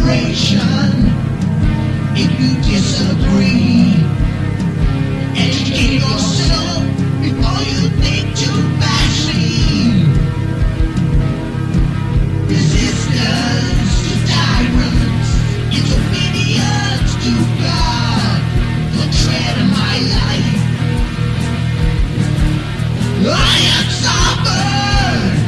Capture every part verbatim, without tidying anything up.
liberation. If you disagree, educate yourself before you think too fastly. Resistance to tyrants, disobedience to God, the tread of my life. I am sovereign.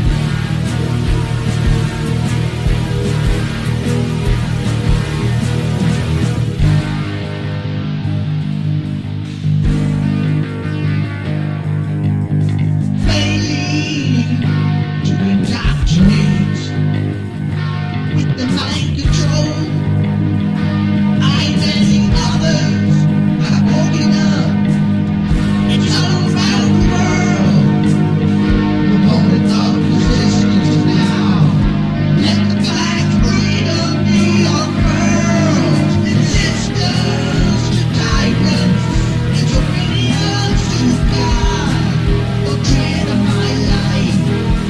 Failing to indoctrinate with the mind control. I and others have woken up. It's all around the world. The moment of resistance now. Let the flag of freedom be unfurled. Resistance to tyrants, disobedience to God, the dread of my life.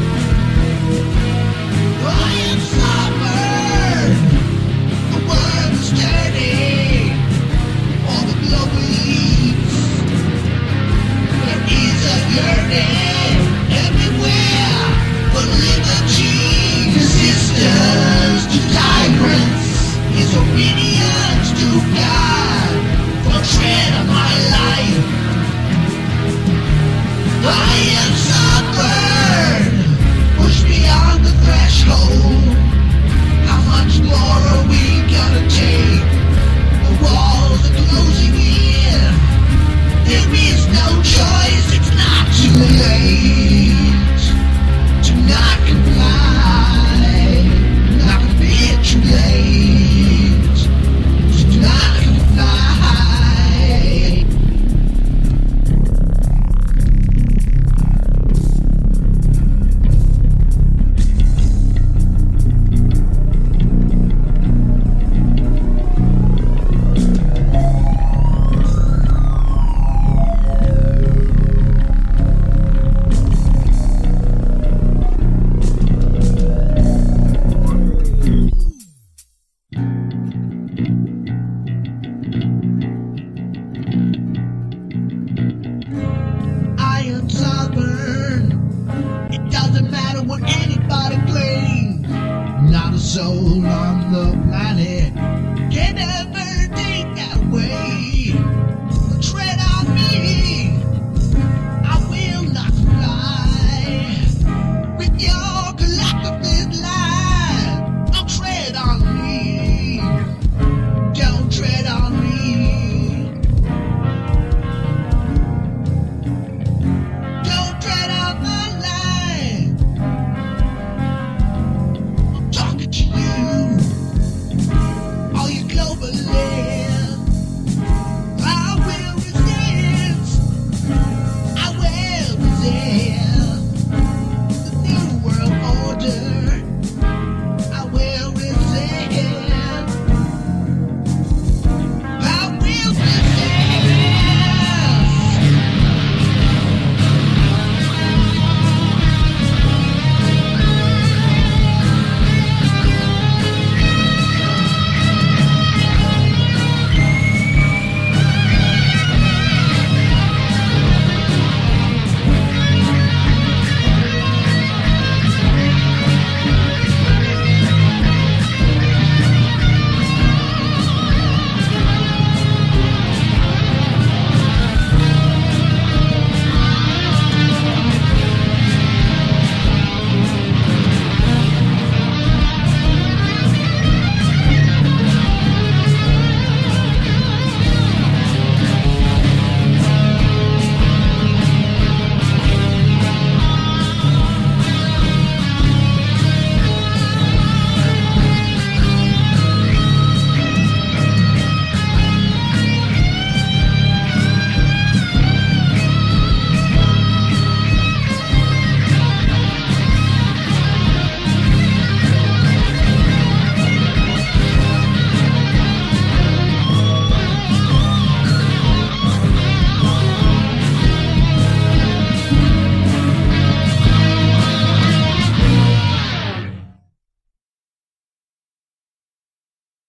I am sovereign. The world is turning. All the global elites. There is a yearning everywhere for liberty. Resistance to tyrants, disobedience to God.